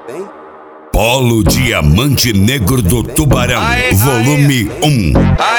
Polo Diamante Negro do Tubarão, volume 1.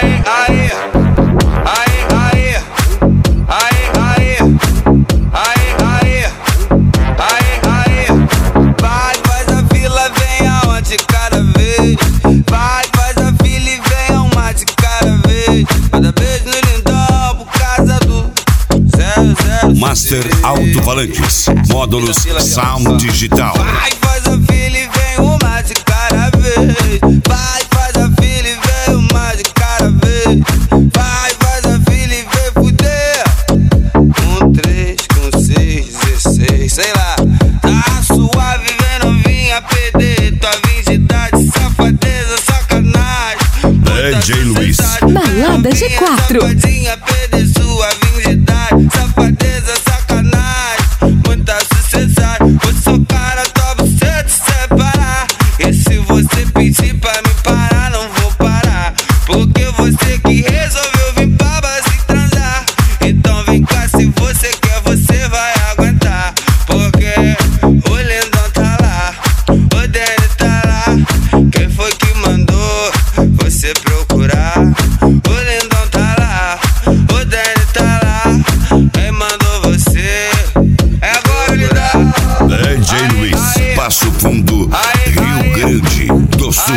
Vai, faz a fila, vem aonde cada vez. Vai, faz a fila e vem uma de cada vez. Cada beijo no lindão por causa do 006. Master Alto-Falantes, módulos Sound Digital. Vai, faz a fila e vem uma de cada vez. Vai, faz a fila e vem uma de cada vez. Vai, faz a fila e vem fuder. 1, 3, com 6, 16, sei lá. Tá suave, vem novinha, perder tua virgindade, safadeza, sacanagem. DJ Luiz. Balada G4. Safadinha, perder sua virgindade, safadeza, sacanagem, muita sucessagem. Vou socar a tua buceta e separar. E se você pedir pra me parar, não vou parar. Porque você que resolveu vir pra base transar. Então vem cá, se você quer, você vai aguentar. Porque o lindão tá lá, o Danny tá lá. Quem foi que mandou você procurar? O lindão tá lá, o Danny tá lá. Quem mandou você? É agora o lindão. DJ Luiz, Passo Fundo, Rio Grande do Sul.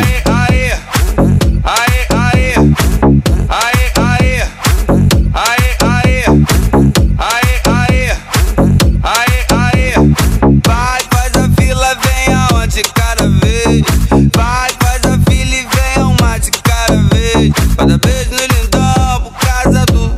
Vai, faz a fila, vem aonde cada vez. Vai, faz a fila e vem uma de cada vez. Cada beijo no lindão por causa do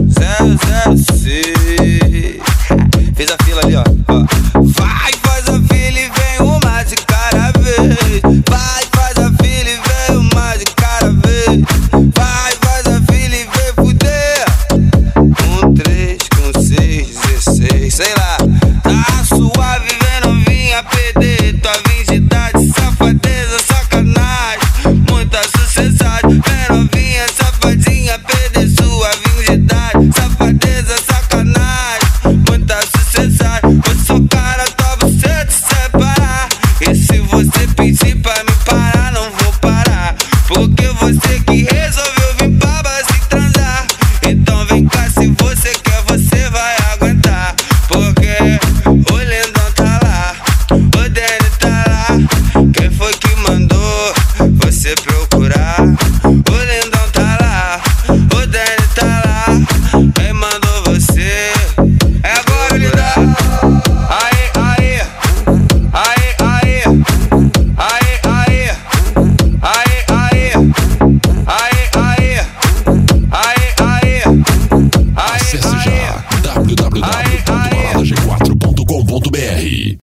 006. Fez a fila ali, ó. Vai, faz a fila e vem uma de cada vez. Vai, faz a fila e vem uma de cada vez. Vai, faz a fila e vem fuder. 1, 3, com 6, 16, sei lá. Tá suave, vem novinha, perder tua virgindade, safadeza, sacanagem, muita sucessagem. Vem novinha, safadinha, perder sua virgindade, safadeza, sacanagem, muita sucessagem. Vou socar a tua buceta e separar. E se você pedir pra me parar, não vou parar. Porque você que resolveu vir pra base transar. Então vem cá, se você quer, você vai aguentar. Porque o lindão tá lá, o Danny tá lá. Quem foi que mandou você procurar? O lindão tá lá, o Danny tá lá. Quem mandou você? É agora o lindão. Acesse já www.baladag4.com.br